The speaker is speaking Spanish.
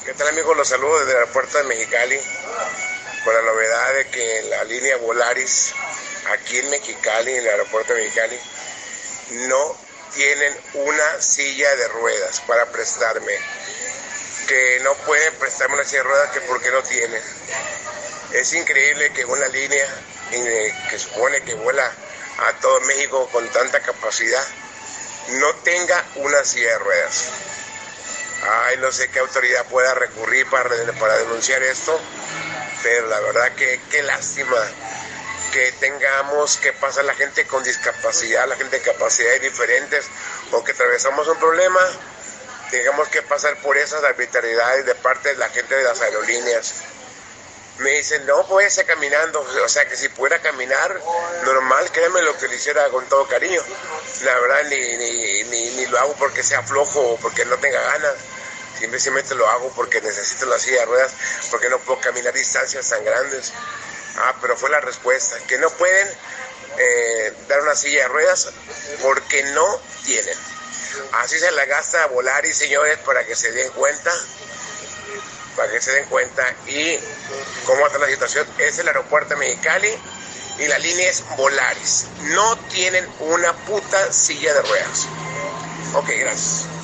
¿Qué tal, amigos? Los saludo desde el aeropuerto de Mexicali con la novedad de que la línea Volaris aquí en Mexicali, en el aeropuerto de Mexicali, no tienen una silla de ruedas para prestarme. Que no pueden prestarme una silla de ruedas que porque no tienen. Es increíble que una línea que supone que vuela a todo México con tanta capacidad no tenga una silla de ruedas. Ay, no sé qué autoridad pueda recurrir para denunciar esto, pero la verdad que qué lástima que tengamos que pasar la gente con discapacidad, la gente de capacidades diferentes, o que atravesamos un problema, tengamos que pasar por esas arbitrariedades de parte de la gente de las aerolíneas. Me dicen, no, váyase caminando, o sea que si pudiera caminar normal, créeme lo que le hiciera con todo cariño. La verdad ni lo hago porque sea flojo o porque no tenga ganas, simplemente lo hago porque necesito la silla de ruedas, porque no puedo caminar distancias tan grandes. Pero fue la respuesta, que no pueden dar una silla de ruedas porque no tienen. Así se la gasta a Volaris, señores, para que se den cuenta y cómo está la situación. Es el aeropuerto de Mexicali y la línea es Volaris. No tienen una puta silla de ruedas. Ok, gracias.